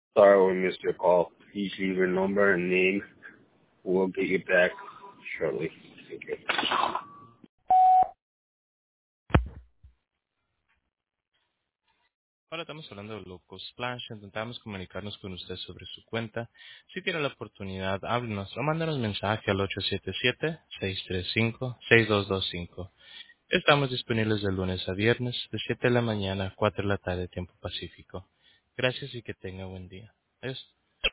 Sorry we missed your call. Please leave your number and name. We'll get you back shortly. Thank you. Ahora estamos hablando de Loco Splash. Intentamos comunicarnos con usted sobre su cuenta. Si tiene la oportunidad, háblenos o mándanos mensaje al 877-635-6225. Estamos disponibles de lunes a viernes, de 7 de la mañana a 4 de la tarde, tiempo pacífico. Gracias y que tenga buen día. Adiós.